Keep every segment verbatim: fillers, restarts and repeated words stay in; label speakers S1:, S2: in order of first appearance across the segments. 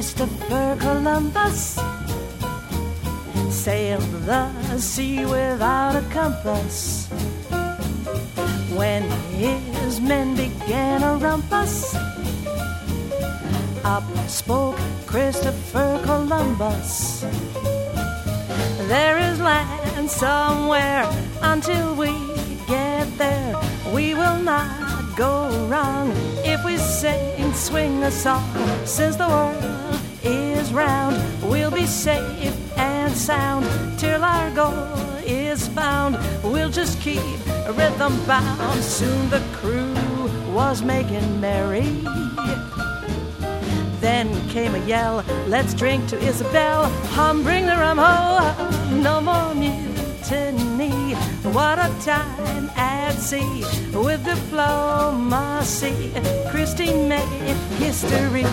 S1: Christopher Columbus sailed the sea without a compass. When his men began a rumpus, up spoke Christopher Columbus. There is land somewhere, until we get there we will not go wrong if we sing, swing a song. Since the world is round, we'll be safe and sound till our goal is found. We'll just keep rhythm bound. Soon the crew was making merry. Then came a yell, let's drink to Isabel. Hum, bring the rum, ho, no more mutiny. What a time at sea with diplomacy. Christine made history.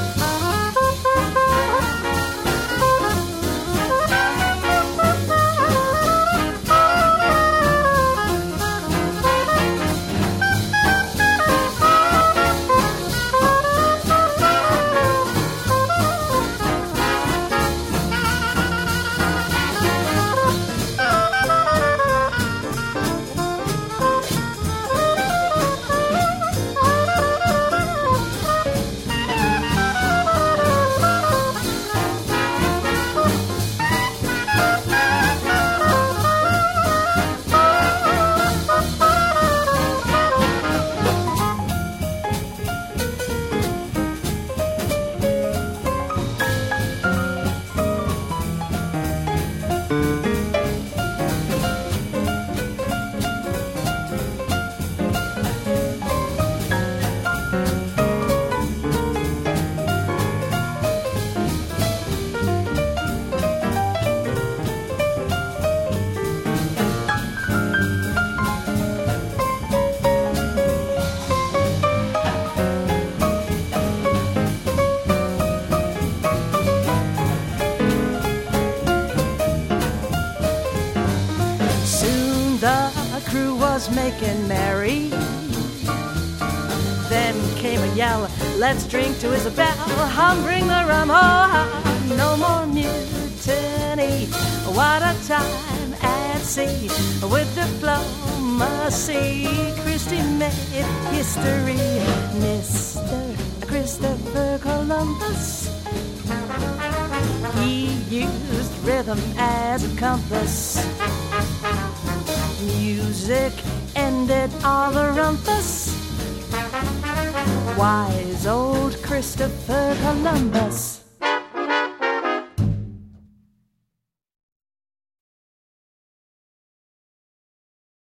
S1: Making merry. Then came a yell, let's drink to Isabel. Hum, bring the rum, oh, no more mutiny. What a time at sea with diplomacy. Christie made history. Mister Christopher Columbus, he used rhythm as a compass. Music ended all the rumpus. Wise old Christopher Columbus.